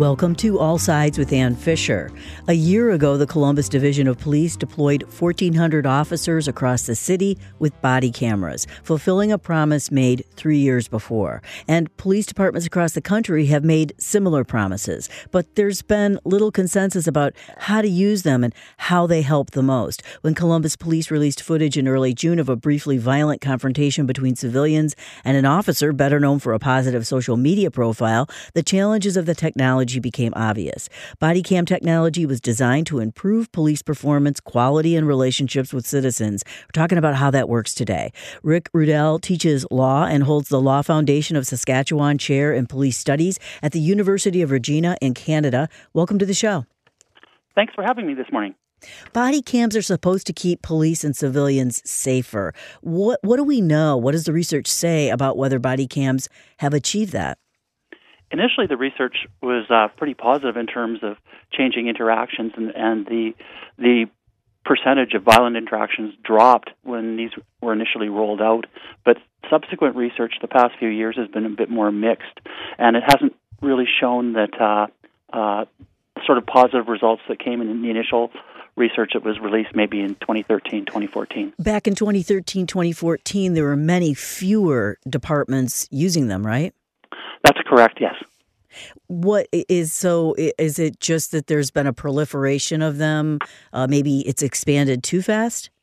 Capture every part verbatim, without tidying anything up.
Welcome to All Sides with Ann Fisher. A year ago, the Columbus Division of Police deployed fourteen hundred officers across the city with body cameras, fulfilling a promise made three years before. And police departments across the country have made similar promises. But there's been little consensus about how to use them and how they help the most. When Columbus police released footage in early June of a briefly violent confrontation between civilians and an officer, better known for a positive social media profile, the challenges of the technology became obvious. Body cam technology was designed to improve police performance, quality, and relationships with citizens. We're talking about how that works today. Rick Rudell teaches law and holds the Law Foundation of Saskatchewan Chair in Police Studies at the University of Regina in Canada. Welcome to the show. Thanks for having me this morning. Body cams are supposed to keep police and civilians safer. What what do we know? What does the research say about whether body cams have achieved that? Initially, the research was uh, pretty positive in terms of changing interactions, and, and the the percentage of violent interactions dropped when these were initially rolled out. But subsequent research the past few years has been a bit more mixed, and it hasn't really shown that uh, uh, sort of positive results that came in the initial research that was released maybe in twenty thirteen, twenty fourteen. Back in twenty thirteen, twenty fourteen, there were many fewer departments using them, right? That's correct, yes. What is so? Is it just that there's been a proliferation of them? Uh, maybe it's expanded too fast?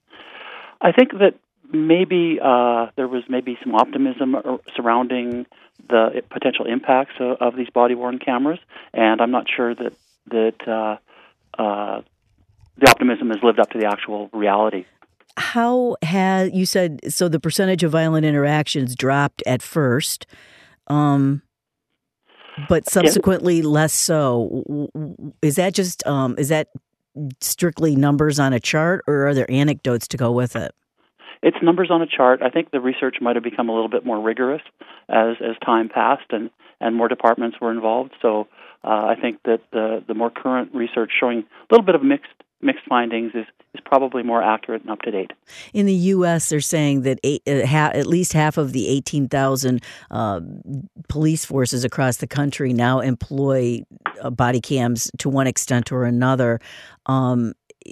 I think that maybe uh, there was maybe some optimism surrounding the potential impacts of, of these body-worn cameras, and I'm not sure that that uh, uh, the optimism has lived up to the actual reality. How has, you said, so the percentage of violent interactions dropped at first, um, but subsequently yeah. less so. Is that just, um, is that strictly numbers on a chart, or are there anecdotes to go with it? It's numbers on a chart. I think the research might have become a little bit more rigorous as, as time passed and, and more departments were involved. So uh, I think that the, the more current research showing a little bit of mixed mixed findings is, is probably more accurate and up to date. In the U S, they're saying that eight, uh, ha- at least half of the eighteen thousand uh, police forces across the country now employ uh, body cams to one extent or another. Um,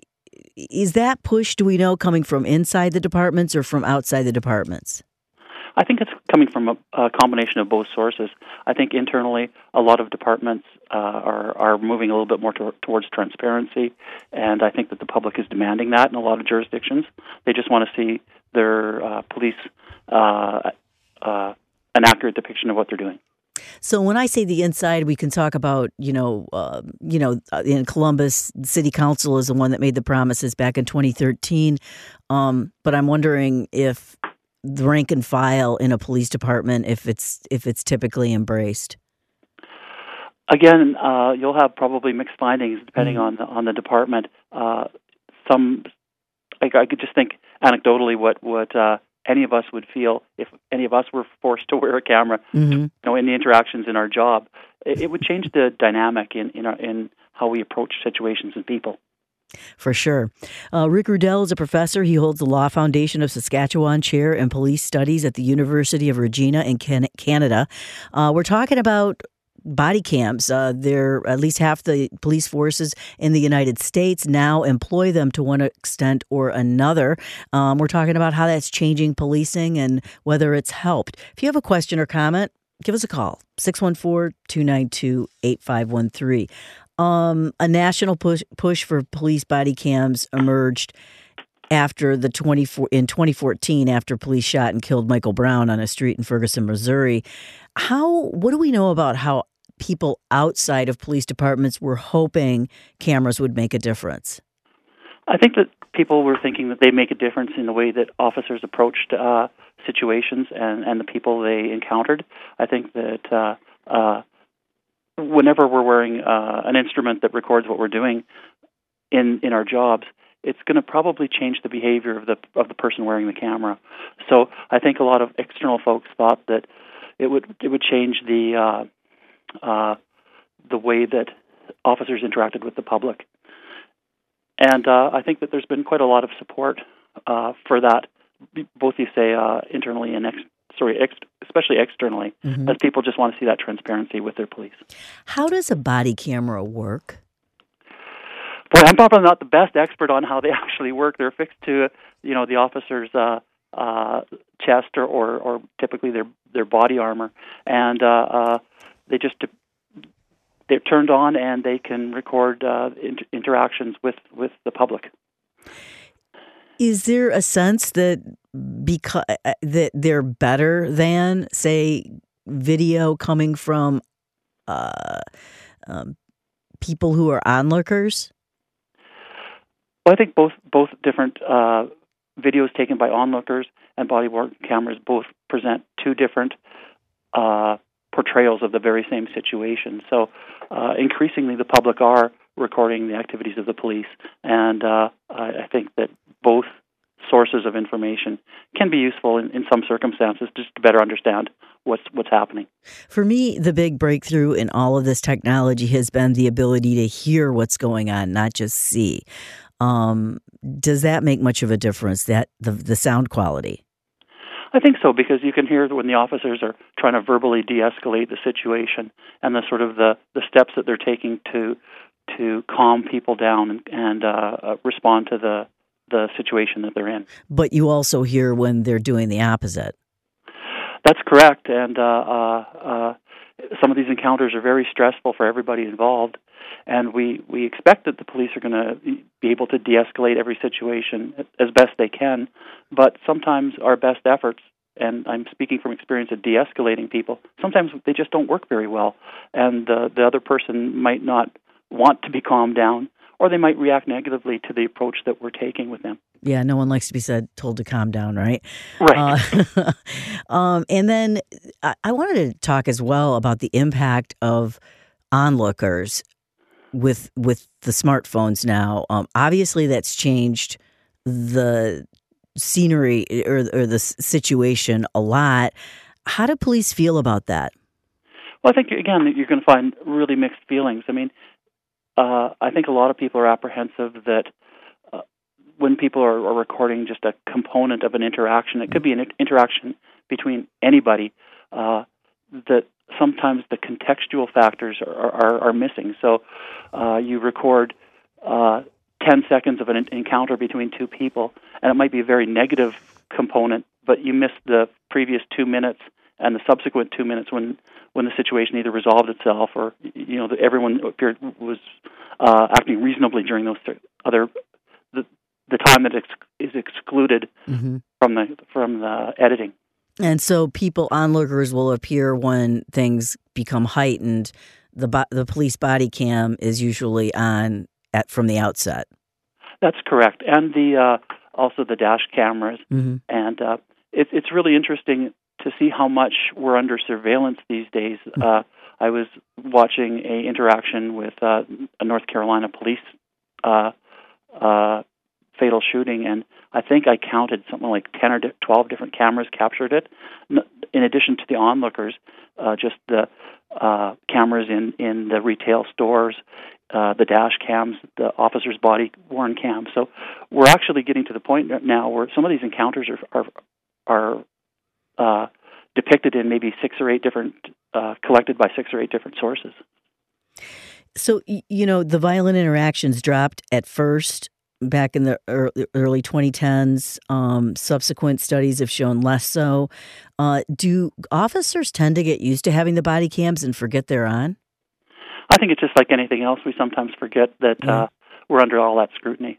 is that push, do we know, coming from inside the departments or from outside the departments? I think it's coming from a, a combination of both sources. I think internally, a lot of departments uh, are are moving a little bit more to, towards transparency, and I think that the public is demanding that in a lot of jurisdictions. They just want to see their uh, police uh, uh, an accurate depiction of what they're doing. So when I say the inside, we can talk about, you know, uh, you know, in Columbus, City Council is the one that made the promises back in twenty thirteen. Um, but I'm wondering if the rank and file in a police department, if it's if it's typically embraced. Again, uh, you'll have probably mixed findings depending mm-hmm. on the, on the department. Uh, some, I, I could just think anecdotally what what uh, any of us would feel if any of us were forced to wear a camera. Mm-hmm. You know, in the interactions in our job, it, it would change the dynamic in in, our, in how we approach situations and people. For sure. Uh, Rick Rudell is a professor. He holds the Law Foundation of Saskatchewan Chair in Police Studies at the University of Regina in Can- Canada. Uh, we're talking about body cams. Uh, they're at least half the police forces in the United States now employ them to one extent or another. Um, we're talking about how that's changing policing and whether it's helped. If you have a question or comment, give us a call, six one four, two nine two, eight five one three. Um, a national push push for police body cams emerged after the twenty-four in twenty fourteen, after police shot and killed Michael Brown on a street in Ferguson, Missouri. How what do we know about how people outside of police departments were hoping cameras would make a difference? I think that people were thinking that they make a difference in the way that officers approached uh, situations and, and the people they encountered. I think that uh, uh, whenever we're wearing uh, an instrument that records what we're doing in, in our jobs, it's going to probably change the behavior of the of the person wearing the camera. So I think a lot of external folks thought that it would it would change the uh, uh, the way that officers interacted with the public. And uh, I think that there's been quite a lot of support uh, for that, both you say uh, internally and ex- sorry, ex, especially externally, Mm-hmm. as people just want to see that transparency with their police. How does a body camera work? Boy, I'm probably not the best expert on how they actually work. They're fixed to, you know, the officer's uh, uh, chest or, or, or typically their their body armor, and uh, uh, they just they're turned on and they can record uh, inter- interactions with, with the public. Is there a sense that because that they're better than, say, video coming from uh, um, people who are onlookers? Well, I think both both different uh, videos taken by onlookers and body-worn cameras both present two different uh, portrayals of the very same situation. So uh, increasingly the public are recording the activities of the police, and uh, I think that both sources of information can be useful in, in some circumstances just to better understand what's what's happening. For me, the big breakthrough in all of this technology has been the ability to hear what's going on, not just see. Um, does that make much of a difference, that the the sound quality? I think so, because you can hear when the officers are trying to verbally de-escalate the situation and the sort of the, the steps that they're taking to to calm people down and, and uh, respond to the the situation that they're in. But you also hear when they're doing the opposite. That's correct, and uh, uh, uh, some of these encounters are very stressful for everybody involved, and we, we expect that the police are going to be able to de-escalate every situation as best they can, but sometimes our best efforts, and I'm speaking from experience of de-escalating people, sometimes they just don't work very well, and uh, the other person might not want to be calmed down, or they might react negatively to the approach that we're taking with them. Yeah, no one likes to be said told to calm down, right? Right. Uh, um, and then I, I wanted to talk as well about the impact of onlookers with with the smartphones now. Um, obviously, that's changed the scenery or, or the situation a lot. How do police feel about that? Well, I think, again, you're going to find really mixed feelings. I mean, uh, I think a lot of people are apprehensive that uh, when people are, are recording just a component of an interaction, it could be an interaction between anybody, uh, that sometimes the contextual factors are, are, are missing. So uh, you record uh, ten seconds of an encounter between two people, and it might be a very negative component, but you missed the previous two minutes and the subsequent two minutes when, when the situation either resolved itself or, you know, everyone appeared was uh, acting reasonably during those other the, the time that ex- is excluded mm-hmm. from the from the editing. And so people, onlookers, will appear when things become heightened. The bo- the police body cam is usually on at from the outset. That's correct, and the uh, also the dash cameras, mm-hmm. and uh, it's it's really interesting to see how much we're under surveillance these days. Mm-hmm. Uh, I was watching a interaction with uh, a North Carolina police uh, uh, fatal shooting, and I think I counted something like ten or twelve different cameras captured it. In addition to the onlookers, uh, just the uh, cameras in, in the retail stores, uh, the dash cams, the officer's body-worn cams. So we're actually getting to the point now where some of these encounters are are, are uh, depicted in maybe six or eight different, uh, collected by six or eight different sources. So, you know, the violent interactions dropped at first back in the early twenty tens. Um, subsequent studies have shown less so. Uh, do officers tend to get used to having the body cams and forget they're on? I think it's just like anything else. We sometimes forget that yeah. uh, we're under all that scrutiny.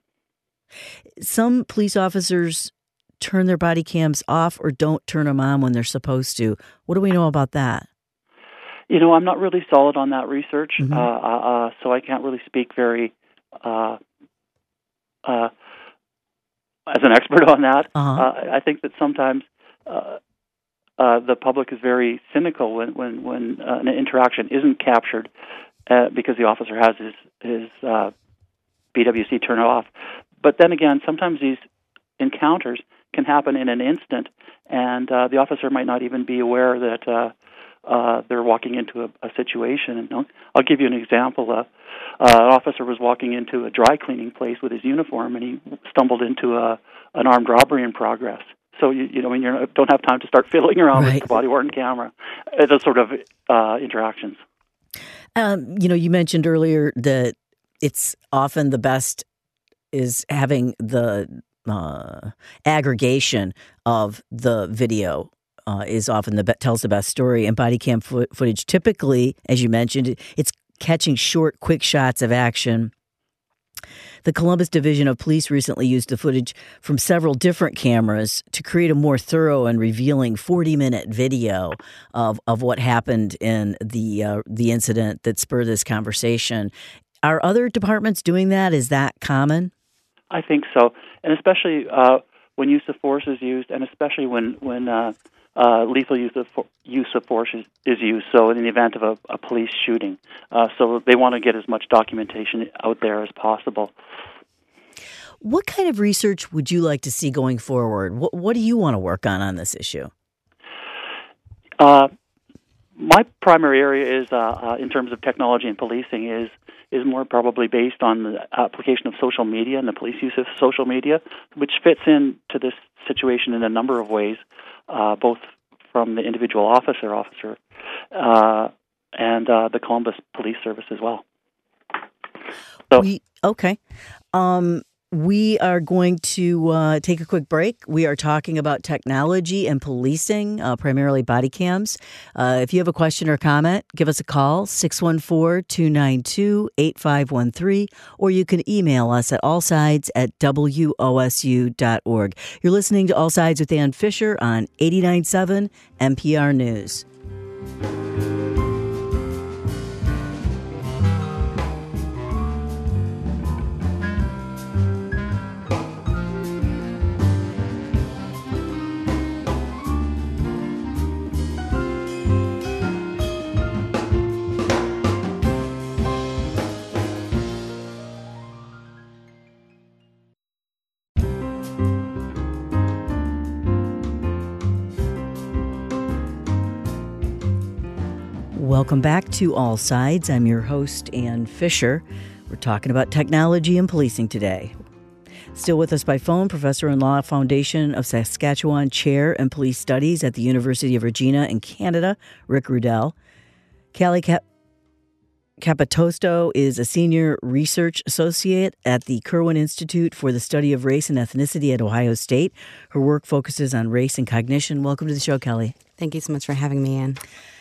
Some police officers turn their body cams off or don't turn them on when they're supposed to. What do we know about that? You know, I'm not really solid on that research, mm-hmm. uh, uh, so I can't really speak very uh, uh, as an expert on that. Uh-huh. Uh, I think that sometimes uh, uh, the public is very cynical when when, when uh, an interaction isn't captured uh, because the officer has his his uh, B W C turn off. But then again, sometimes these encounters can happen in an instant, and uh, the officer might not even be aware that uh, uh, they're walking into a, a situation. And I'll, I'll give you an example. Uh, uh, an officer was walking into a dry cleaning place with his uniform, and he stumbled into a, an armed robbery in progress. So you, you know, when you don't have time to start fiddling around right. with the body-worn camera, uh, those sort of uh, interactions. Um, you know, you mentioned earlier that it's often the best is having the uh, aggregation of the video uh, is often the be- tells the best story. And body cam fo- footage, typically, as you mentioned, it's catching short, quick shots of action. The Columbus Division of Police recently used the footage from several different cameras to create a more thorough and revealing forty-minute video of, of what happened in the uh, the incident that spurred this conversation. Are other departments doing that? Is that common? I think so, and especially uh, when use of force is used, and especially when when uh, uh, lethal use of fo- use of force is, is used. So, in the event of a, a police shooting, uh, so they want to get as much documentation out there as possible. What kind of research would you like to see going forward? What, what do you want to work on on this issue? Uh, my primary area is, uh, uh, in terms of technology and policing, is is more probably based on the application of social media and the police use of social media, which fits into this situation in a number of ways, uh, both from the individual officer, officer, uh, and uh, the Columbus Police Service as well. So, we, okay. Um, We are going to uh, take a quick break. We are talking about technology and policing, uh, primarily body cams. Uh, if you have a question or comment, give us a call, six one four, two nine two, eight five one three, or you can email us at allsides at w o s u dot org. You're listening to All Sides with Ann Fisher on eighty-nine point seven N P R News. Welcome back to All Sides. I'm your host, Ann Fisher. We're talking about technology and policing today. Still with us by phone, Professor in Law, Foundation of Saskatchewan Chair in Police Studies at the University of Regina in Canada, Rick Rudell. Callie Cap- Capitosto is a senior research associate at the Kirwan Institute for the Study of Race and Ethnicity at Ohio State. Her work focuses on race and cognition. Welcome to the show, Kelly. Thank you so much for having me, Ann.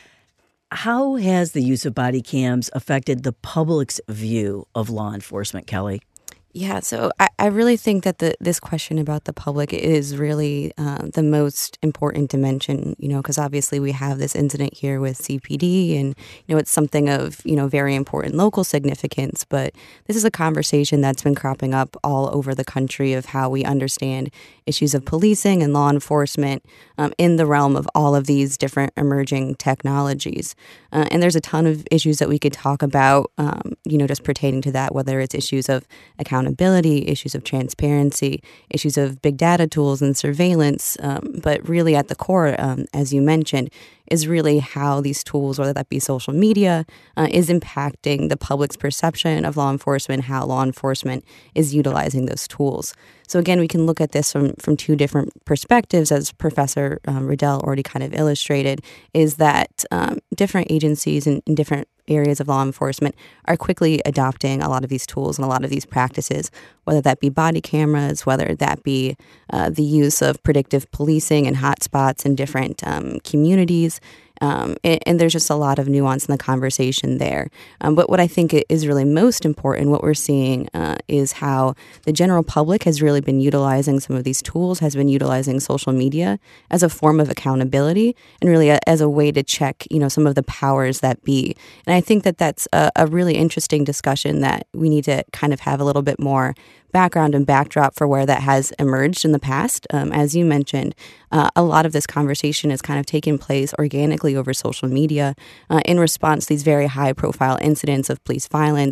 How has the use of body cams affected the public's view of law enforcement, Kelly? Yeah, so I, I really think that the this question about the public is really uh, the most important dimension, you know, because obviously we have this incident here with C P D and, you know, it's something of, you know, very important local significance. But this is a conversation that's been cropping up all over the country of how we understand issues of policing and law enforcement um, in the realm of all of these different emerging technologies. Uh, and there's a ton of issues that we could talk about, um, you know, just pertaining to that, whether it's issues of accountability, issues of transparency, issues of big data tools and surveillance. Um, but really at the core, um, as you mentioned, is really how these tools, whether that be social media, uh, is impacting the public's perception of law enforcement, how law enforcement is utilizing those tools. So again, we can look at this from, from two different perspectives, as Professor um, Riddell already kind of illustrated, is that um, different agencies in, in different areas of law enforcement are quickly adopting a lot of these tools and a lot of these practices, whether that be body cameras, whether that be uh, the use of predictive policing and hotspots in different um, communities. Um, and, and there's just a lot of nuance in the conversation there. Um, but what I think is really most important, what we're seeing uh, is how the general public has really been utilizing some of these tools, has been utilizing social media as a form of accountability and really a, as a way to check, you know, some of the powers that be. And I think that that's a, a really interesting discussion that we need to kind of have a little bit more background and backdrop for where that has emerged in the past. Um, as you mentioned, uh, a lot of this conversation has kind of taken place organically over social media uh, in response to these very high-profile incidents of police violence,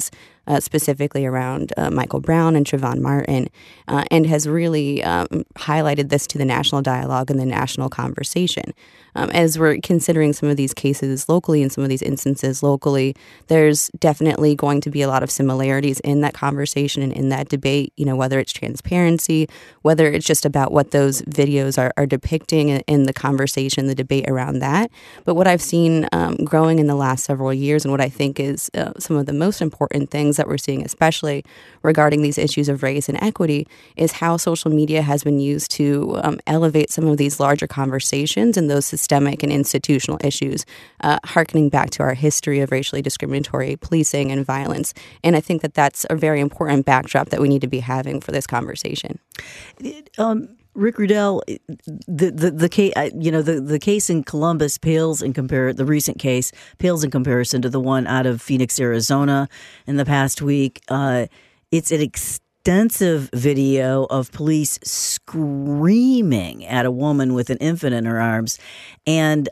uh, specifically around uh, Michael Brown and Trayvon Martin, uh, and has really um, highlighted this to the national dialogue and the national conversation. Um, as we're considering some of these cases locally and some of these instances locally, there's definitely going to be a lot of similarities in that conversation and in that debate, you know, whether it's transparency, whether it's just about what those videos are, are depicting in, in the conversation, the debate around that. But what I've seen um, growing in the last several years, and what I think is uh, some of the most important things that we're seeing, especially regarding these issues of race and equity, is how social media has been used to um, elevate some of these larger conversations and those systemic and institutional issues, uh, harkening back to our history of racially discriminatory policing and violence. And I think that that's a very important backdrop that we need to be having for this conversation. Um, Rick Rudell, the the the case, you know, the, the case in Columbus pales in compare the recent case pales in comparison to the one out of Phoenix, Arizona, in the past week. Uh, it's an extensive video of police screaming at a woman with an infant in her arms, and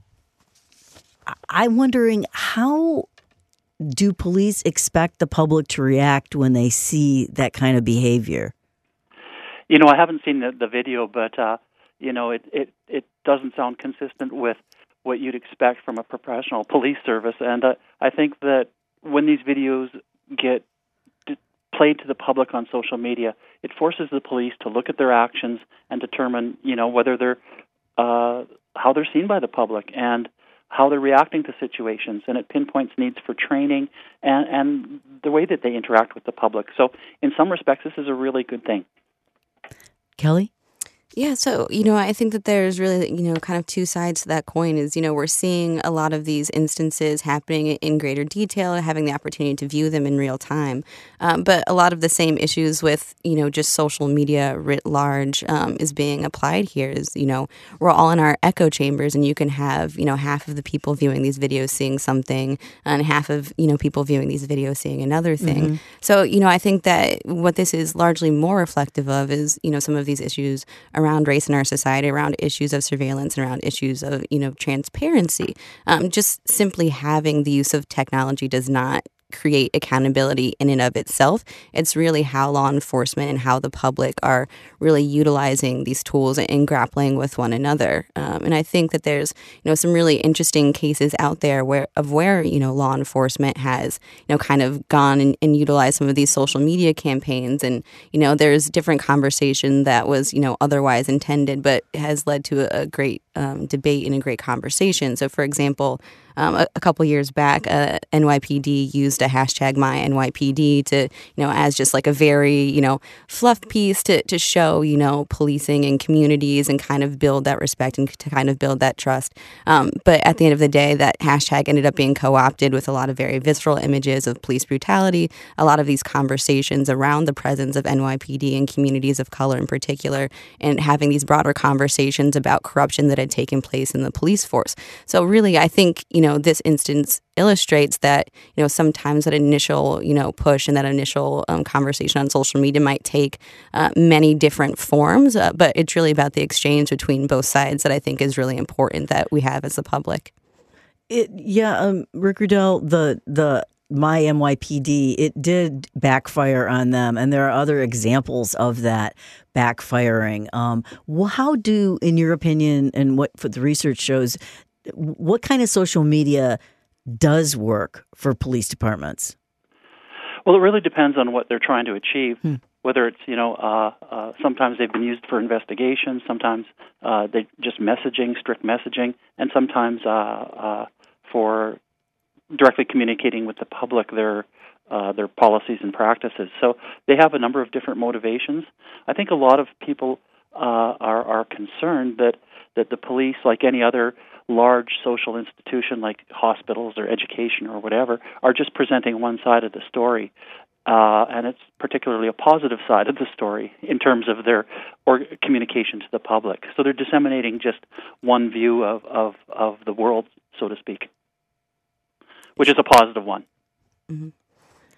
I'm wondering, how do police expect the public to react when they see that kind of behavior? You know, I haven't seen the, the video, but, uh, you know, it, it, it doesn't sound consistent with what you'd expect from a professional police service. And uh, I think that when these videos get d- played to the public on social media, it forces the police to look at their actions and determine, you know, whether they're, uh, how they're seen by the public and how they're reacting to situations. And it pinpoints needs for training and, and the way that they interact with the public. So in some respects, this is a really good thing. Kelly? Yeah, so, you know, I think that there's really, you know, kind of two sides to that coin is, you know, we're seeing a lot of these instances happening in greater detail, having the opportunity to view them in real time. Um, but a lot of the same issues with, you know, just social media writ large um, is being applied here is, you know, we're all in our echo chambers and you can have, you know, half of the people viewing these videos seeing something and half of, you know, people viewing these videos seeing another thing. Mm-hmm. So, you know, I think that what this is largely more reflective of is, you know, some of these issues around race in our society, around issues of surveillance and around issues of, you know, transparency. Um, just simply having the use of technology does not create accountability in and of itself. It's really how law enforcement and how the public are really utilizing these tools and grappling with one another. Um, and I think that there's, you know, some really interesting cases out there where of where, you know, law enforcement has, you know, kind of gone and, and utilized some of these social media campaigns. And, you know, there's different conversation that was, you know, otherwise intended, but has led to a, a great um, debate and a great conversation. So, for example, Um, a, a couple years back, uh, N Y P D used a hashtag My N Y P D to, you know, as just like a very, you know, fluff piece to, to show, you know, policing in communities and kind of build that respect and to kind of build that trust. Um, but at the end of the day, that hashtag ended up being co-opted with a lot of very visceral images of police brutality, a lot of these conversations around the presence of N Y P D in communities of color in particular, and having these broader conversations about corruption that had taken place in the police force. So really, I think, you know, You know, this instance illustrates that, you know, sometimes that initial, you know, push and that initial um, conversation on social media might take uh, many different forms, uh, but it's really about the exchange between both sides that I think is really important that we have as the public. It, yeah, um, Rick Rudell, the the My N Y P D, it did backfire on them, and there are other examples of that backfiring. Um, well, how do, in your opinion, and what the research shows, what kind of social media does work for police departments? Well, it really depends on what they're trying to achieve. Hmm. Whether it's, you know, uh, uh, sometimes they've been used for investigation, sometimes uh, they just messaging, strict messaging, and sometimes uh, uh, for directly communicating with the public their uh, their policies and practices. So they have a number of different motivations. I think a lot of people uh, are are concerned that that the police, like any other large social institution like hospitals or education or whatever, are just presenting one side of the story. Uh, and it's particularly a positive side of the story in terms of their or communication to the public. So they're disseminating just one view of, of, of the world, so to speak, which is a positive one. Mm-hmm.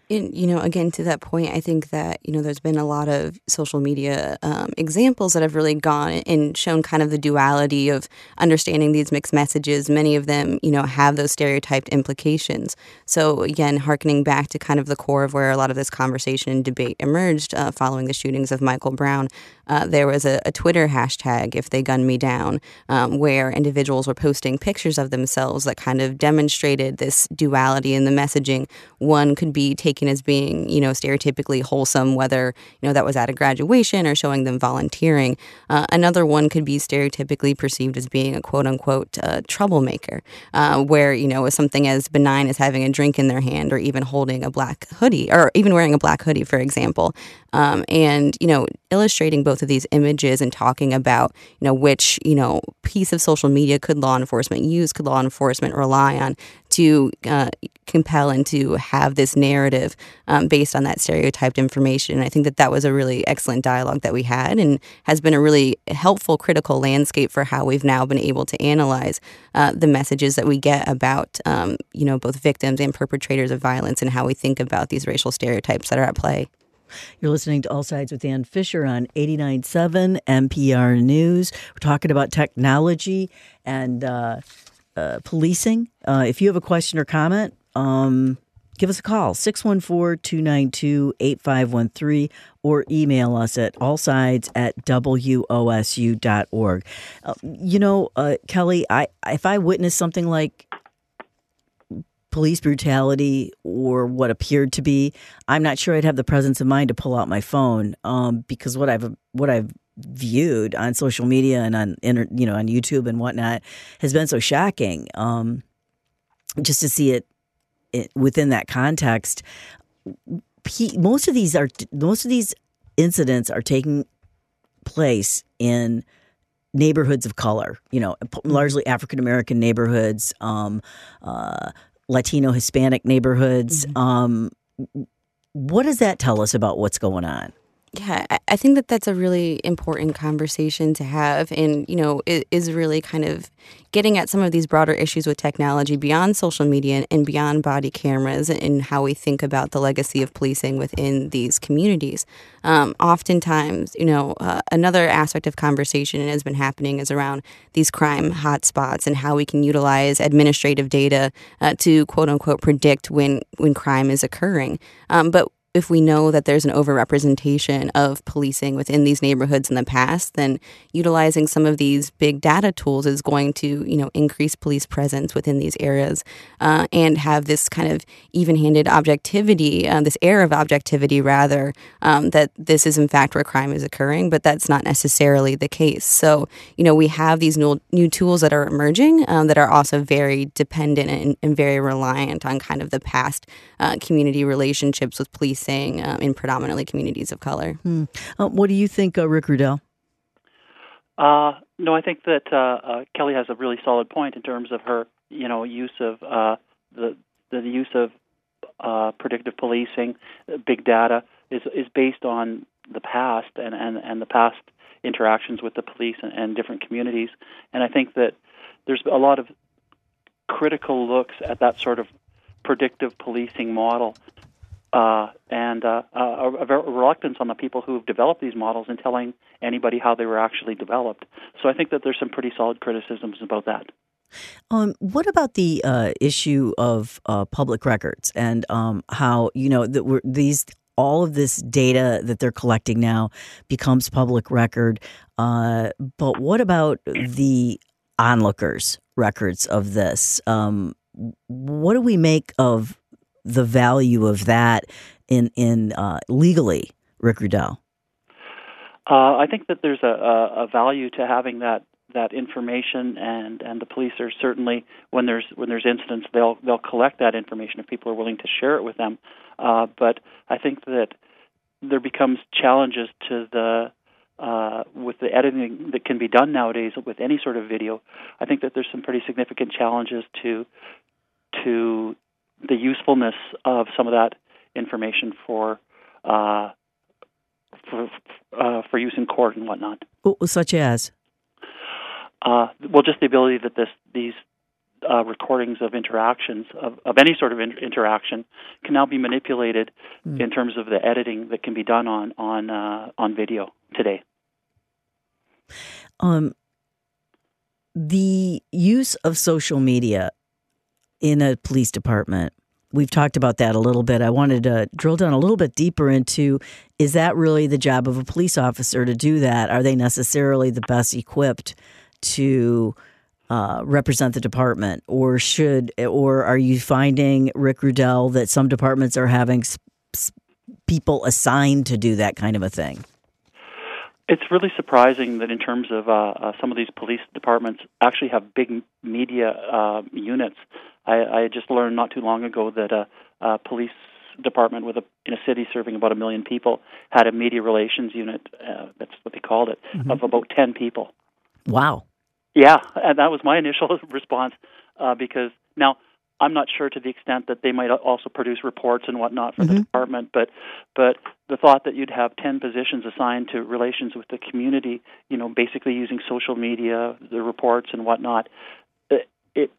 And, you know, again, to that point, I think that, you know, there's been a lot of social media um, examples that have really gone and shown kind of the duality of understanding these mixed messages. Many of them, you know, have those stereotyped implications. So, again, hearkening back to kind of the core of where a lot of this conversation and debate emerged uh, following the shootings of Michael Brown, uh, there was a, a Twitter hashtag, If They Gun Me Down, um, where individuals were posting pictures of themselves that kind of demonstrated this duality in the messaging. One could be taken as being, you know, stereotypically wholesome, whether, you know, that was at a graduation or showing them volunteering. Uh, another one could be stereotypically perceived as being a quote unquote uh, troublemaker, uh, where, you know, something as benign as having a drink in their hand or even holding a black hoodie or even wearing a black hoodie, for example. Um, and, you know, illustrating both of these images and talking about, you know, which, you know, piece of social media could law enforcement use, could law enforcement rely on to uh, compel and to have this narrative um, based on that stereotyped information. And I think that that was a really excellent dialogue that we had and has been a really helpful critical landscape for how we've now been able to analyze uh, the messages that we get about, um, you know, both victims and perpetrators of violence and how we think about these racial stereotypes that are at play. You're listening to All Sides with Ann Fisher on eighty-nine point seven N P R News. We're talking about technology and uh, uh, policing. Uh, if you have a question or comment, um, give us a call, six one four, two nine two, eight five one three, or email us at allsides at W O S U dot org. Uh, you know, uh, Kelly, I if I witness something like police brutality or what appeared to be, I'm not sure I'd have the presence of mind to pull out my phone um, because what I've what I've viewed on social media and on inter, you know on YouTube and whatnot has been so shocking. Um, just to see it, it within that context, most of these are most of these incidents are taking place in neighborhoods of color. You know, largely African American neighborhoods. Um, uh, Latino, Hispanic neighborhoods. Mm-hmm. Um, what does that tell us about what's going on? Yeah, I think that that's a really important conversation to have, and, you know, it is really kind of getting at some of these broader issues with technology beyond social media and beyond body cameras and how we think about the legacy of policing within these communities. Um, oftentimes, you know, uh, another aspect of conversation has been happening is around these crime hotspots and how we can utilize administrative data uh, to, quote unquote, predict when, when crime is occurring. Um, but if we know that there's an overrepresentation of policing within these neighborhoods in the past, then utilizing some of these big data tools is going to, you know, increase police presence within these areas uh, and have this kind of even-handed objectivity, uh, this air of objectivity, rather, um, that this is in fact where crime is occurring, but that's not necessarily the case. So, you know, we have these new, new tools that are emerging um, that are also very dependent and, and very reliant on kind of the past uh, community relationships with police. Um, in predominantly communities of color. Hmm. Uh, what do you think, uh, Rick Rudell? Uh, no, I think that uh, uh, Kelly has a really solid point in terms of her, you know, use of uh, the the use of uh, predictive policing, big data is is based on the past and, and, and the past interactions with the police and, and different communities. And I think that there's a lot of critical looks at that sort of predictive policing model. Uh, and uh, uh, a, a reluctance on the people who have developed these models in telling anybody how they were actually developed. So I think that there's some pretty solid criticisms about that. Um, what about the uh, issue of uh, public records and um, how, you know, that we're, these all of this data that they're collecting now becomes public record. Uh, but what about the onlookers' records of this? Um, what do we make of the value of that in in uh, legally, Rick Rudell? Uh, I think that there's a, a, a value to having that, that information, and, and the police are certainly, when there's when there's incidents, they'll they'll collect that information if people are willing to share it with them. Uh, but I think that there becomes challenges to the uh, with the editing that can be done nowadays with any sort of video. I think that there's some pretty significant challenges to to the usefulness of some of that information for uh, for uh, for use in court and whatnot. Such as, uh, well, just the ability that this these uh, recordings of interactions, of, of any sort of in- interaction, can now be manipulated mm. in terms of the editing that can be done on on uh, on video today. Um, the use of social media in a police department, we've talked about that a little bit. I wanted to drill down a little bit deeper into, is that really the job of a police officer to do that? Are they necessarily the best equipped to uh, represent the department? Or should, or are you finding, Rick Rudell, that some departments are having sp- people assigned to do that kind of a thing? It's really surprising that in terms of uh, uh, some of these police departments actually have big media uh, units. I, I just learned not too long ago that a, a police department with a, in a city serving about a million people had a media relations unit, uh, that's what they called it, mm-hmm. of about ten people. Wow. Yeah, and that was my initial response uh, because now I'm not sure to the extent that they might also produce reports and whatnot for mm-hmm. the department, but but the thought that you'd have ten positions assigned to relations with the community, you know, basically using social media, the reports and whatnot, it, it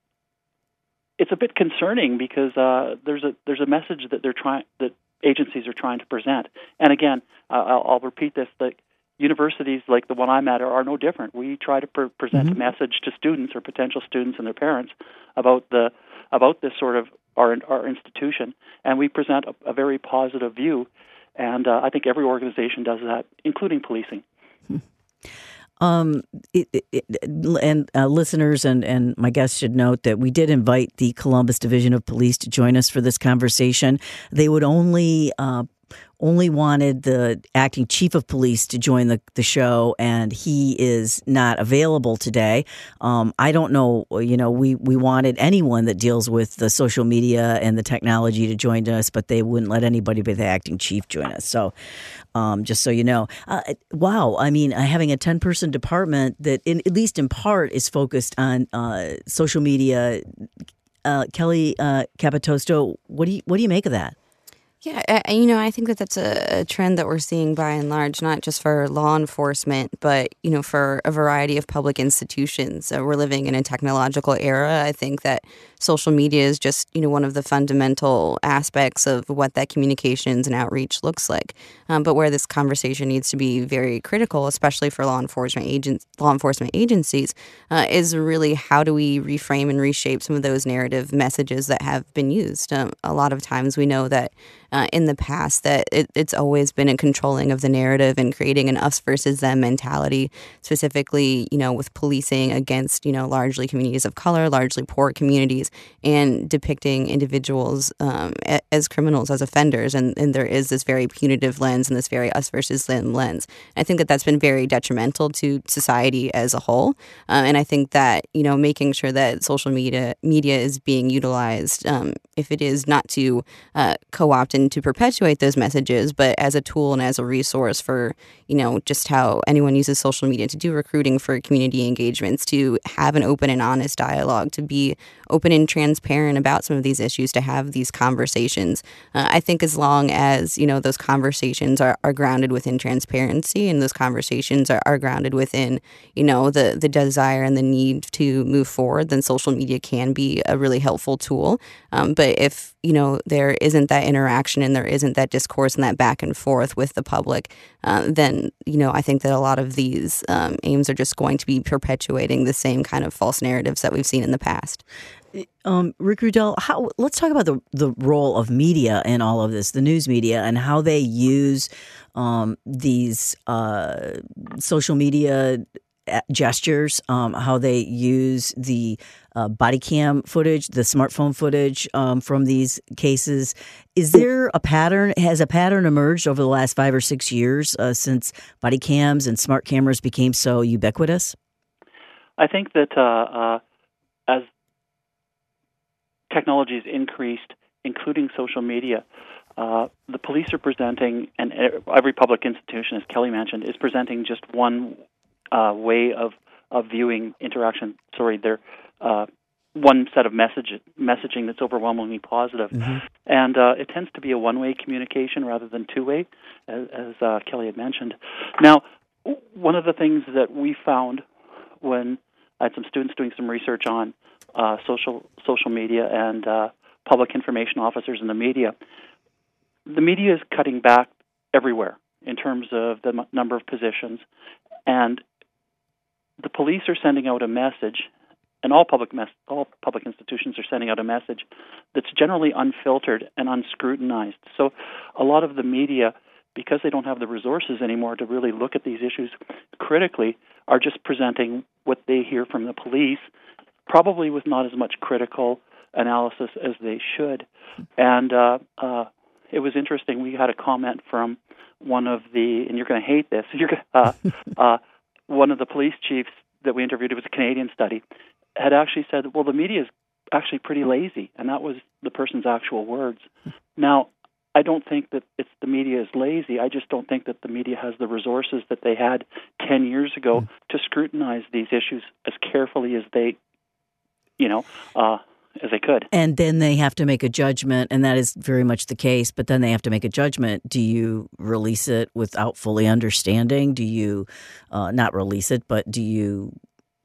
it's a bit concerning because uh, there's a there's a message that they're trying that agencies are trying to present. And again, uh, I'll, I'll repeat this: that universities like the one I'm at are, are no different. We try to pre- present mm-hmm. a message to students or potential students and their parents about the about this sort of our our institution, and we present a, a very positive view. And uh, I think every organization does that, including policing. Um, it, it, it, and uh, listeners and, and my guests should note that we did invite the Columbus Division of Police to join us for this conversation. They would only uh, only wanted the acting chief of police to join the, the show, and he is not available today. Um, I don't know, you know, we, we wanted anyone that deals with the social media and the technology to join us, but they wouldn't let anybody but the acting chief join us. So um, just so you know, uh, wow, I mean, uh, having a ten-person department that, in, at least in part, is focused on uh, social media. Uh, Kelly uh, Capitosto, what do you what do you make of that? Yeah, uh, you know, I think that that's a, a trend that we're seeing by and large, not just for law enforcement, but, you know, for a variety of public institutions. Uh, we're living in a technological era. I think that social media is just, you know, one of the fundamental aspects of what that communications and outreach looks like. Um, but where this conversation needs to be very critical, especially for law enforcement agents, law enforcement agencies, uh, is really how do we reframe and reshape some of those narrative messages that have been used. Um, a lot of times we know that Uh, in the past that it, it's always been a controlling of the narrative and creating an us versus them mentality, specifically, you know, with policing against, you know, largely communities of color, largely poor communities, and depicting individuals um, as criminals, as offenders. And, and there is this very punitive lens and this very us versus them lens. I think that that's been very detrimental to society as a whole. Uh, and I think that, you know, making sure that social media media is being utilized, um, if it is not to uh, co-opt and to perpetuate those messages, but as a tool and as a resource for, you know, just how anyone uses social media to do recruiting for community engagements, to have an open and honest dialogue, to be open and transparent about some of these issues, to have these conversations. Uh, I think as long as, you know, those conversations are, are grounded within transparency and those conversations are, are grounded within, you know, the, the desire and the need to move forward, then social media can be a really helpful tool. Um, but if, you know, there isn't that interaction and there isn't that discourse and that back and forth with the public, uh, then, you know, I think that a lot of these um, aims are just going to be perpetuating the same kind of false narratives that we've seen in the past. Um, Rick Rudell, how, let's talk about the, the role of media in all of this, the news media, and how they use um, these uh, social media gestures, um, how they use the uh, body cam footage, the smartphone footage um, from these cases. Is there a pattern? Has a pattern emerged over the last five or six years uh, since body cams and smart cameras became so ubiquitous? I think that uh, uh, as technology has increased, including social media, uh, the police are presenting, and every public institution, as Kelly mentioned, is presenting just one Uh, way of, of viewing interaction. Sorry, they're uh, one set of message, messaging that's overwhelmingly positive. Mm-hmm. And uh, it tends to be a one-way communication rather than two-way, as, as uh, Kelly had mentioned. Now, one of the things that we found when I had some students doing some research on uh, social social media and uh, public information officers in the media. The media is cutting back everywhere in terms of the m- number of positions, and the police are sending out a message, and all public mes- all public institutions are sending out a message that's generally unfiltered and unscrutinized. So a lot of the media, because they don't have the resources anymore to really look at these issues critically, are just presenting what they hear from the police, probably with not as much critical analysis as they should. And uh, uh, it was interesting. We had a comment from one of the, and you're going to hate this, you're gonna, uh, uh, one of the police chiefs that we interviewed, it was a Canadian study, had actually said, well, the media is actually pretty lazy, and that was the person's actual words. Now, I don't think that it's the media is lazy. I just don't think that the media has the resources that they had ten years ago mm. to scrutinize these issues as carefully as they, you know, uh, as they could. And then they have to make a judgment, and that is very much the case, but then they have to make a judgment. Do you release it without fully understanding? Do you uh, not release it, but do you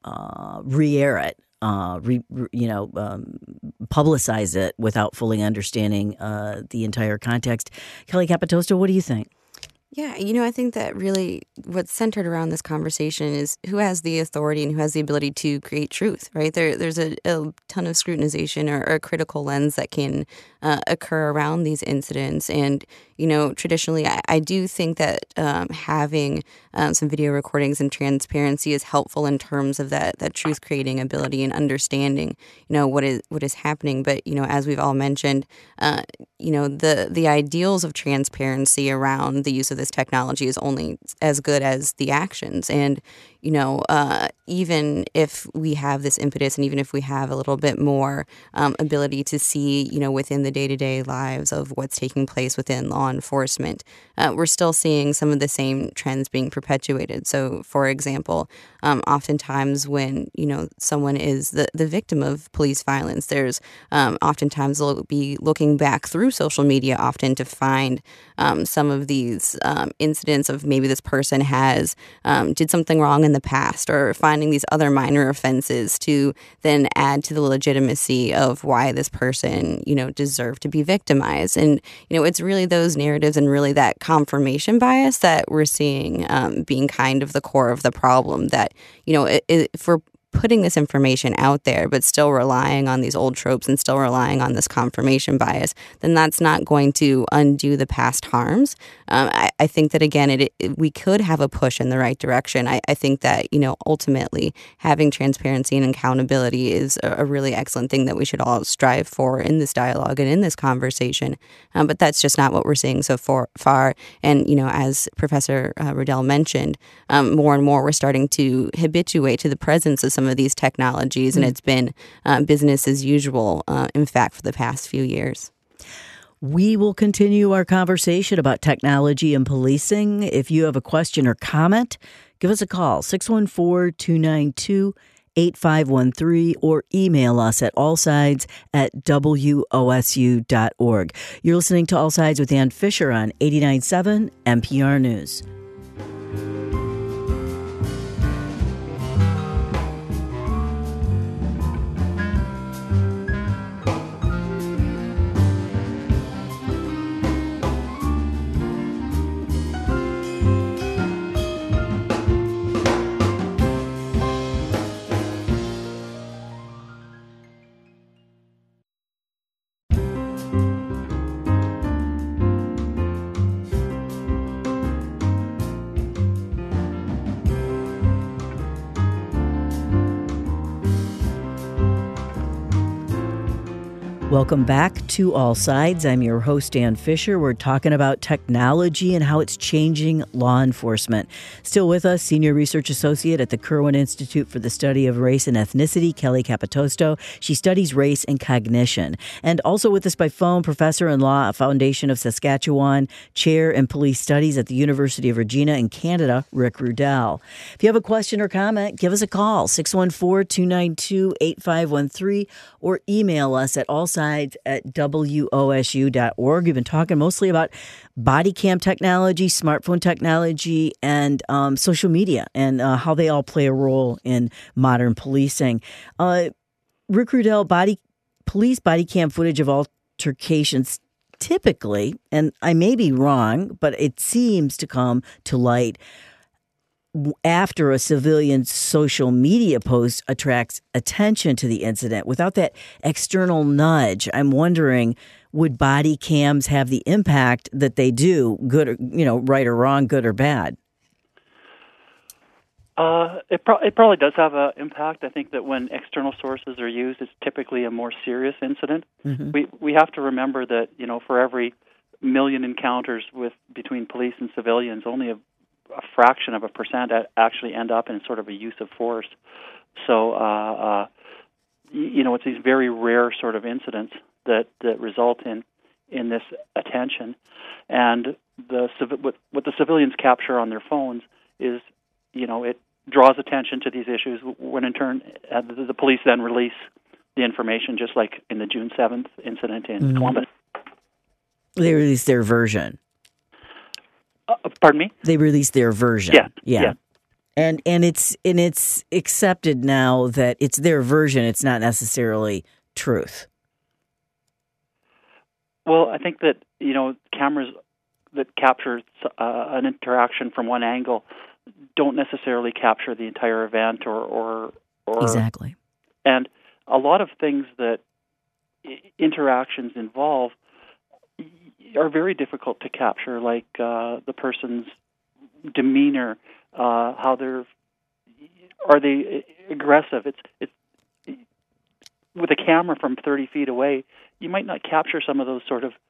uh, re-air it? Uh, re, re, you know, um, publicize it without fully understanding uh, the entire context. Kelly Capitosto, what do you think? Yeah, you know, I think that really what's centered around this conversation is who has the authority and who has the ability to create truth, right? There, there's a, a ton of scrutinization or, or a critical lens that can uh, occur around these incidents. And, you know, traditionally, I, I do think that um, having um, some video recordings and transparency is helpful in terms of that that truth creating ability and understanding, you know, what is what is happening. But, you know, as we've all mentioned, uh, you know, the the ideals of transparency around the use of this technology is only as good as the actions. And, you know, uh, even if we have this impetus and even if we have a little bit more um, ability to see, you know, within the day-to-day lives of what's taking place within law enforcement, uh, we're still seeing some of the same trends being perpetuated. So, for example, um, oftentimes when, you know, someone is the, the victim of police violence, there's um, oftentimes they'll be looking back through social media often to find um, some of these um, incidents of maybe this person has um, did something wrong in the past, or finding these other minor offenses to then add to the legitimacy of why this person, you know, deserved to be victimized. And, you know, it's really those narratives and really that confirmation bias that we're seeing um, being kind of the core of the problem, that, you know, it, it, for putting this information out there, but still relying on these old tropes and still relying on this confirmation bias, then that's not going to undo the past harms. Um, I, I think that, again, it, it, we could have a push in the right direction. I, I think that, you know, ultimately having transparency and accountability is a, a really excellent thing that we should all strive for in this dialogue and in this conversation. Um, but that's just not what we're seeing so far. far. And, you know, as Professor uh, Riddell mentioned, um, more and more we're starting to habituate to the presence of some of these technologies, and it's been uh, business as usual, uh, in fact, for the past few years. We will continue our conversation about technology and policing. If you have a question or comment, give us a call, six one four, two nine two, eight five one three, or email us at allsides at W O S U dot org. You're listening to All Sides with Ann Fisher on eighty-nine point seven N P R News. Welcome back to All Sides. I'm your host, Ann Fisher. We're talking about technology and how it's changing law enforcement. Still with us, Senior Research Associate at the Kirwan Institute for the Study of Race and Ethnicity, Kelly Capitosto. She studies race and cognition. And also with us by phone, Professor in Law at Foundation of Saskatchewan, Chair in Police Studies at the University of Regina in Canada, Rick Rudell. If you have a question or comment, give us a call, six one four, two nine two, eight five one three, or email us at allsides at W O S U dot org. We've been talking mostly about body cam technology, smartphone technology, and um, social media, and uh, how they all play a role in modern policing. Uh, Rick Rudell, body police body cam footage of altercations typically, and I may be wrong, but it seems to come to light after a civilian's social media post attracts attention to the incident. Without that external nudge, I'm wondering, would body cams have the impact that they do, good or, you know, right or wrong, good or bad? Uh, it, pro- it probably does have an impact. I think that when external sources are used, it's typically a more serious incident. Mm-hmm. We we have to remember that, you know, for every million encounters with between police and civilians, only a a fraction of a percent actually end up in sort of a use of force. So, uh, uh, you know, it's these very rare sort of incidents that, that result in in this attention. And the what, what the civilians capture on their phones is, you know, it draws attention to these issues when in turn uh, the, the police then release the information, just like in the June seventh incident in mm-hmm. Columbus. They release their version. Uh, pardon me? They released their version. Yeah, yeah. Yeah. And and it's and it's accepted now that it's their version, it's not necessarily truth. Well, I think that, you know, cameras that capture uh, an interaction from one angle don't necessarily capture the entire event or, or or Exactly. And a lot of things that interactions involve are very difficult to capture, like uh, the person's demeanor, uh, how they're, are they aggressive? It's it's with a camera from thirty feet away, you might not capture some of those sort of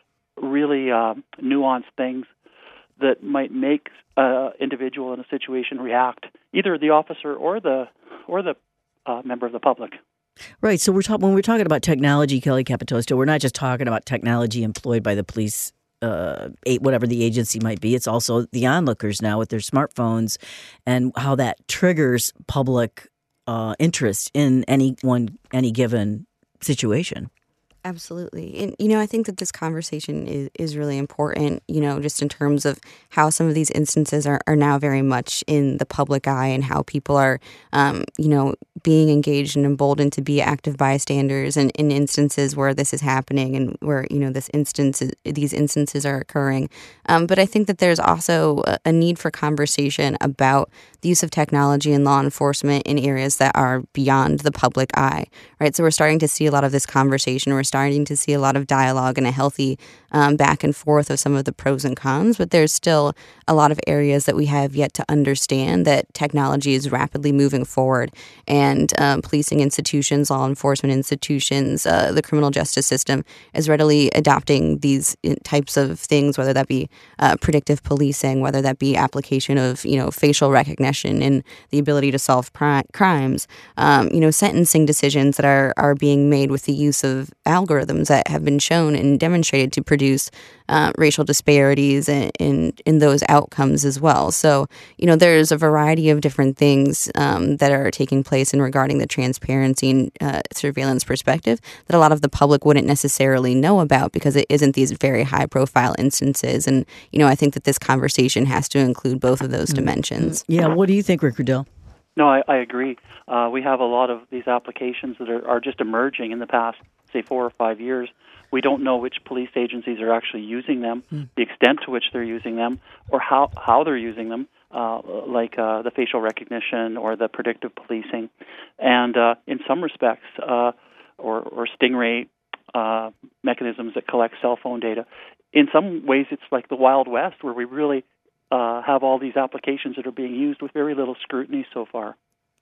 really uh, nuanced things that might make an individual in a situation react, either the officer or the or the uh, member of the public. Right. So we're talking when we're talking about technology, Kelly Capitosto, we're not just talking about technology employed by the police, uh, whatever the agency might be. It's also the onlookers now with their smartphones and how that triggers public uh, interest in any one, any given situation. Absolutely. And, you know, I think that this conversation is, is really important, you know, just in terms of how some of these instances are, are now very much in the public eye and how people are, um, you know, being engaged and emboldened to be active bystanders and in instances where this is happening and where, you know, this instance, these instances are occurring. Um, but I think that there's also a, a need for conversation about the use of technology in law enforcement in areas that are beyond the public eye, right? So we're starting to see a lot of this conversation. We're starting to see a lot of dialogue and a healthy um, back and forth of some of the pros and cons, but there's still a lot of areas that we have yet to understand that technology is rapidly moving forward, and um, policing institutions, law enforcement institutions, uh, the criminal justice system is readily adopting these types of things, whether that be uh, predictive policing, whether that be application of, you know, facial recognition and the ability to solve pri- crimes, um, you know, sentencing decisions that are, are being made with the use of algorithms that have been shown and demonstrated to produce uh, racial disparities in, in in those outcomes as well. So, you know, there's a variety of different things um, that are taking place in regarding the transparency and uh, surveillance perspective that a lot of the public wouldn't necessarily know about because it isn't these very high profile instances. And, you know, I think that this conversation has to include both of those mm-hmm. dimensions. Yeah. What do you think, Rick Rudell? No, I, I agree. Uh, we have a lot of these applications that are, are just emerging in the past, say, four or five years. We don't know which police agencies are actually using them, mm. the extent to which they're using them, or how, how they're using them, uh, like uh, the facial recognition or the predictive policing. And uh, in some respects, uh, or, or stingray uh, mechanisms that collect cell phone data, in some ways it's like the Wild West, where we really uh, have all these applications that are being used with very little scrutiny so far.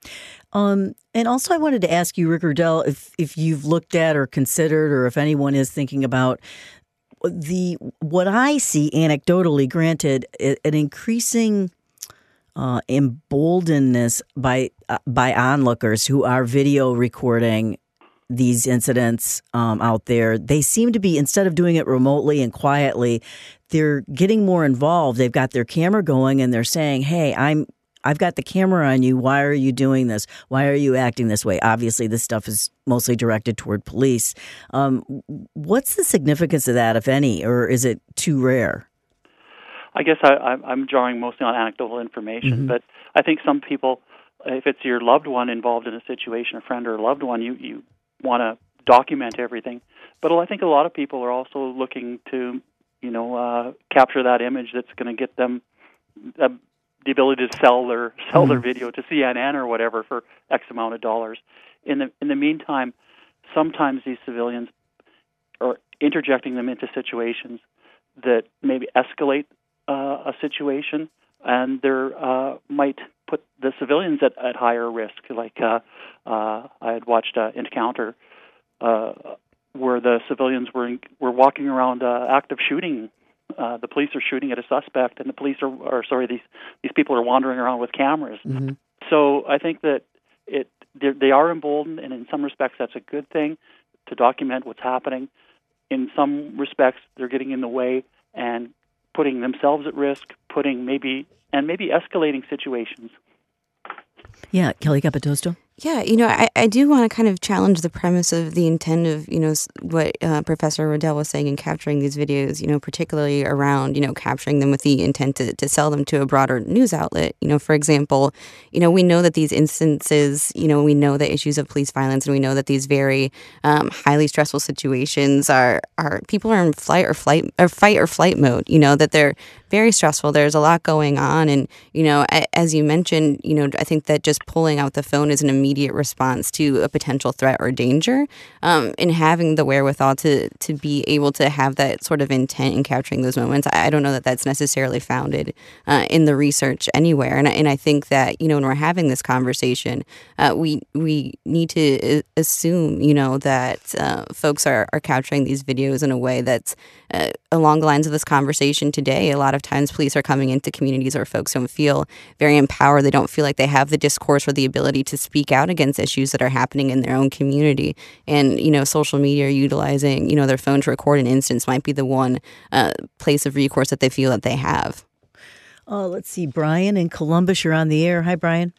Um, and also I wanted to ask you, Rick Rudell, if, if you've looked at or considered, or if anyone is thinking about the, what I see anecdotally, granted, an increasing uh, emboldenedness by, uh, by onlookers who are video recording these incidents um, out there. They seem to be, instead of doing it remotely and quietly, they're getting more involved. They've got their camera going and they're saying, hey, I'm, I've got the camera on you. Why are you doing this? Why are you acting this way? Obviously, this stuff is mostly directed toward police. Um, what's the significance of that, if any, or is it too rare? I guess I, I'm drawing mostly on anecdotal information, mm-hmm. but I think some people if it's your loved one involved in a situation, a friend or a loved one, you, you want to document everything. But I think a lot of people are also looking to, you know, uh, capture that image that's going to get them uh, the ability to sell their sell mm-hmm. their video to C N N or whatever for X amount of dollars. In the in the meantime, sometimes these civilians are interjecting them into situations that maybe escalate uh, a situation, and they uh, might put the civilians at, at higher risk. Like uh, uh, I had watched an encounter uh, where the civilians were in, were walking around uh, active shooting. Uh, the police are shooting at a suspect, and the police are, or sorry, these these people are wandering around with cameras. Mm-hmm. So I think that it they are emboldened, and in some respects that's a good thing to document what's happening. In some respects, they're getting in the way and putting themselves at risk, putting maybe and maybe escalating situations. Yeah, Kelly Capitosto. Yeah, you know, I, I do want to kind of challenge the premise of the intent of, you know, what uh, Professor Rodell was saying in capturing these videos, you know, particularly around, you know, capturing them with the intent to, to sell them to a broader news outlet. You know, for example, you know, we know that these instances, you know, we know the issues of police violence, and we know that these very um, highly stressful situations are, are people are in flight or flight or fight or flight mode, you know, that they're very stressful. There's a lot going on. And, you know, as you mentioned, you know, I think that just pulling out the phone is an immediate response to a potential threat or danger, um, and having the wherewithal to to be able to have that sort of intent in capturing those moments. I, I don't know that that's necessarily founded uh, in the research anywhere. And, and I think that, you know, when we're having this conversation, uh, we we need to assume, you know, that uh, folks are, are capturing these videos in a way that's uh, along the lines of this conversation today. A lot of times police are coming into communities where folks don't feel very empowered. They don't feel like they have the discourse or the ability to speak out against issues that are happening in their own community. And, you know, social media utilizing, you know, their phone to record an instance might be the one uh, place of recourse that they feel that they have. Oh, let's see. Brian in Columbus, you're on the air. Hi, Brian.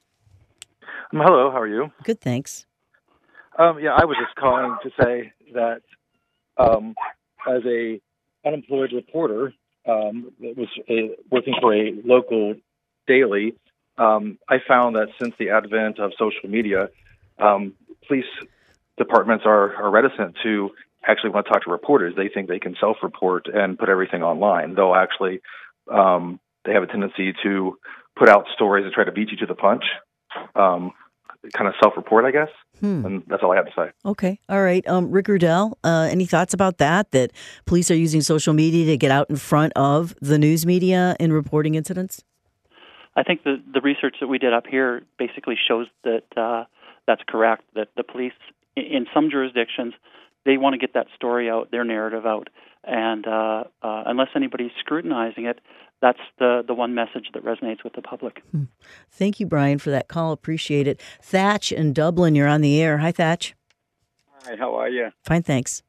Um, hello, how are you? Good, thanks. Um, yeah, I was just calling to say that um, as a unemployed reporter um, that was a, working for a local daily, um, I found that since the advent of social media, um, police departments are, are reticent to actually want to talk to reporters. They think they can self-report and put everything online, though actually um, they have a tendency to put out stories and try to beat you to the punch. Um, kind of self-report, I guess. Hmm. And that's all I have to say. Okay. All right. Um, Rick Rodell, uh, any thoughts about that, that police are using social media to get out in front of the news media in reporting incidents? I think the, the research that we did up here basically shows that uh, that's correct, that the police, in some jurisdictions, they want to get that story out, their narrative out. And uh, uh, unless anybody's scrutinizing it, that's the, the one message that resonates with the public. Hmm. Thank you, Brian, for that call. Appreciate it. Thatch in Dublin, you're on the air. Hi, Thatch. Hi, how are you? Fine, thanks.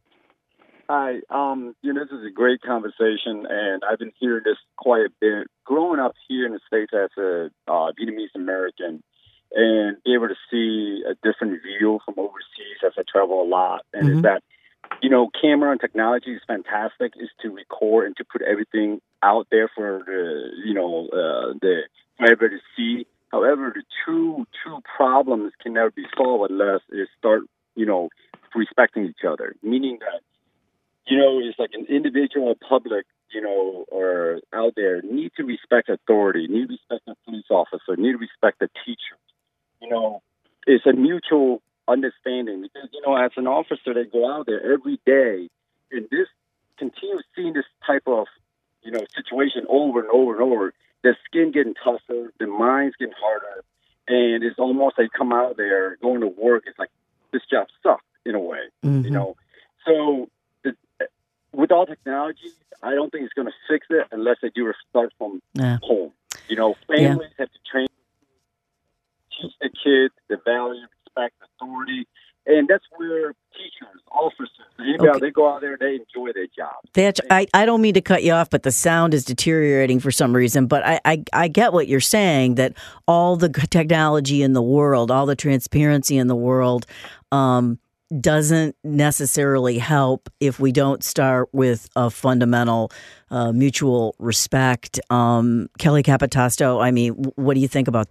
Hi. Um, you know, this is a great conversation, and I've been hearing this quite a bit. Growing up here in the States as a uh, Vietnamese American, and be able to see a different view from overseas as I travel a lot, and mm-hmm. is that, you know, camera and technology is fantastic, is to record and to put everything out there for the, you know, uh, the for everybody to see. However, the true, true problems can never be solved unless they start, you know, respecting each other. Meaning that, you know, it's like an individual public, you know, or out there need to respect authority, need to respect the police officer, need to respect the teacher. You know, it's a mutual understanding, because, you know, as an officer, they go out there every day and this continue seeing this type of, you know, situation over and over and over. Their skin getting tougher, their minds getting harder, and it's almost like come out there going to work. It's like this job sucks in a way, mm-hmm. you know. So the, with all technology, I don't think it's going to fix it unless they do start from yeah. home. You know, families yeah. have to train, teach the kids the value, respect, authority, and that's where teachers, officers, anybody, okay. they go out there, they enjoy their job. Thatch, I, I don't mean to cut you off, but the sound is deteriorating for some reason. But I, I, I get what you're saying, that all the technology in the world, all the transparency in the world um, doesn't necessarily help if we don't start with a fundamental uh, mutual respect. Um, Kelly Capitosto, I mean, what do you think about that?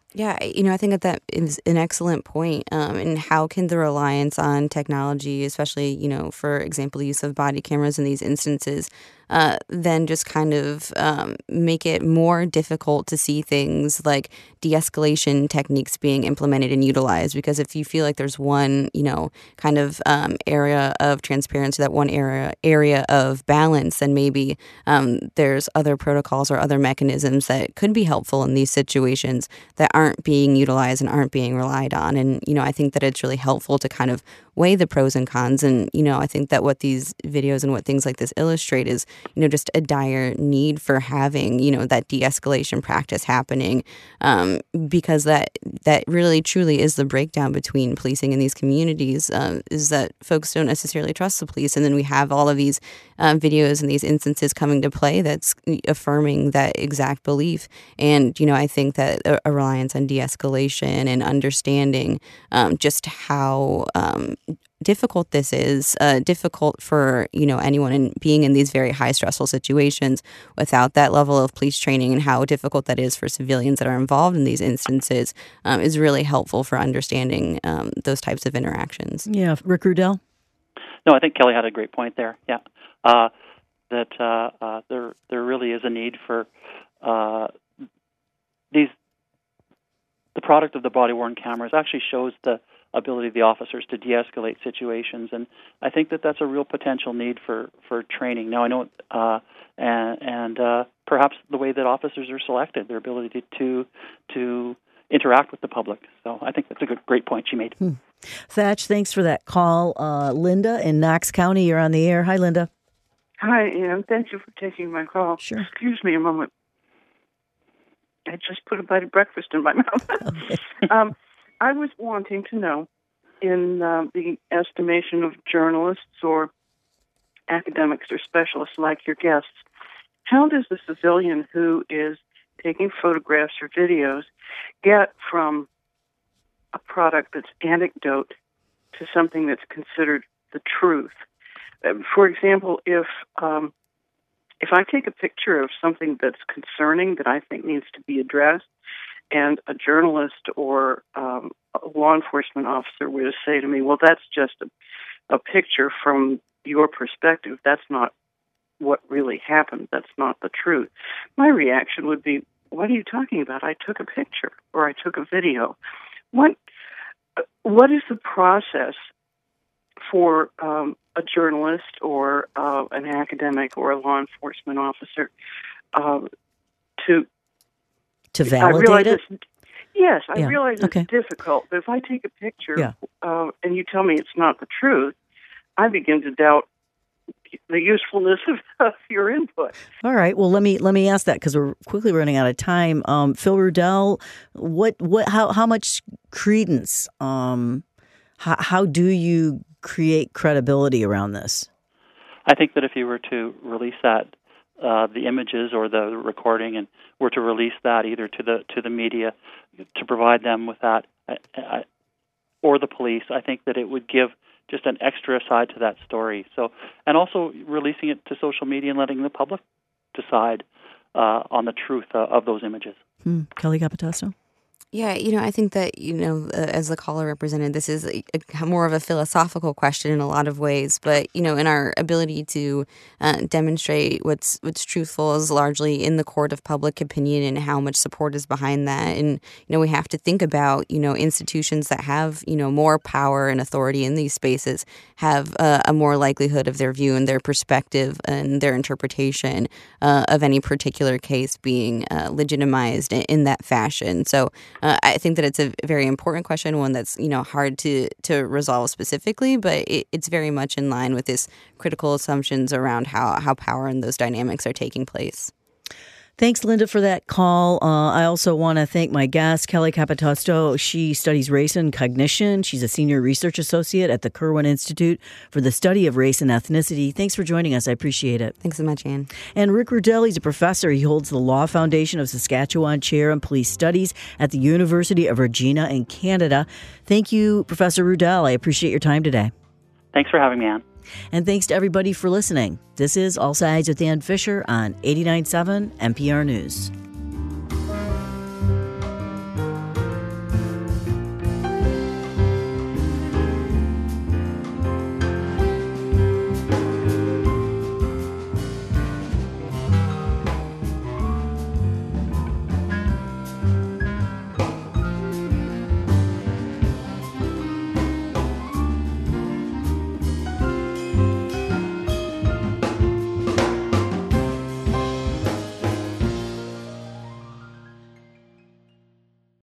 Yeah, you know, I think that that is an excellent point. Um, and how can the reliance on technology, especially, you know, for example, the use of body cameras in these instances, uh, then just kind of um, make it more difficult to see things like de-escalation techniques being implemented and utilized? Because if you feel like there's one, you know, kind of um, area of transparency, that one area area of balance, then maybe um, there's other protocols or other mechanisms that could be helpful in these situations that aren't being utilized and aren't being relied on. And, you know, I think that it's really helpful to kind of weigh the pros and cons. And, you know, I think that what these videos and what things like this illustrate is, you know, just a dire need for having, you know, that de-escalation practice happening, um, because that that really truly is the breakdown between policing in these communities, uh, is that folks don't necessarily trust the police. And then we have all of these uh, videos and these instances coming to play that's affirming that exact belief. And, you know, I think that a, a reliance on de-escalation and understanding um, just how um, difficult this is, uh, difficult for, you know, anyone in being in these very high stressful situations without that level of police training, and how difficult that is for civilians that are involved in these instances, um, is really helpful for understanding um, those types of interactions. Yeah. Rick Rudell? No, I think Kelly had a great point there. Yeah. Uh, that uh, uh, there there really is a need for uh, these. The product of the body-worn cameras actually shows the ability of the officers to de-escalate situations, and I think that that's a real potential need for, for training. Now, I know, uh, and, and uh, perhaps the way that officers are selected, their ability to to interact with the public. So I think that's a good, great point she made. Hmm. Thatch, thanks for that call. Uh, Linda in Knox County, you're on the air. Hi, Linda. Hi, Ann. Thank you for taking my call. Sure. Excuse me a moment. I just put a bite of breakfast in my mouth. Okay. um, I was wanting to know, in uh, the estimation of journalists or academics or specialists like your guests, how does the civilian who is taking photographs or videos get from a product that's anecdote to something that's considered the truth? For example, if um, if I take a picture of something that's concerning that I think needs to be addressed, and a journalist or um, a law enforcement officer were to say to me, well, that's just a, a picture from your perspective, that's not what really happened, that's not the truth, my reaction would be, what are you talking about? I took a picture or I took a video. What What is the process for um, a journalist or uh, an academic or a law enforcement officer uh, to to validate it? Yes, I yeah. realize okay. it's difficult, but if I take a picture yeah. uh, and you tell me it's not the truth, I begin to doubt the usefulness of, of your input. All right. Well, let me let me ask that, because we're quickly running out of time. Um, Phil Rudell, what what how how much credence? Um, how how do you create credibility around this? I think that if you were to release that, uh, the images or the recording, and were to release that either to the to the media, to provide them with that, I, I, or the police, I think that it would give just an extra side to that story. So, and also releasing it to social media and letting the public decide uh, on the truth uh, of those images. Hmm. Kelly Capitasto? Yeah, you know, I think that, you know, uh, as the caller represented, this is a, a, more of a philosophical question in a lot of ways. But, you know, in our ability to uh, demonstrate what's what's truthful is largely in the court of public opinion and how much support is behind that. And, you know, we have to think about, you know, institutions that have, you know, more power and authority in these spaces have uh, a more likelihood of their view and their perspective and their interpretation uh, of any particular case being uh, legitimized in, in that fashion. So, Uh, I think that it's a very important question, one that's, you know, hard to, to resolve specifically, but it, it's very much in line with this critical assumptions around how, how power and those dynamics are taking place. Thanks, Linda, for that call. Uh, I also want to thank my guest, Kelly Capitasto. She studies race and cognition. She's a senior research associate at the Kirwan Institute for the Study of Race and Ethnicity. Thanks for joining us. I appreciate it. Thanks so much, Ann. And Rick Rudell, he's a professor. He holds the Law Foundation of Saskatchewan Chair in Police Studies at the University of Regina in Canada. Thank you, Professor Rudell. I appreciate your time today. Thanks for having me, Ann. And thanks to everybody for listening. This is All Sides with Ann Fisher on eighty-nine point seven N P R News.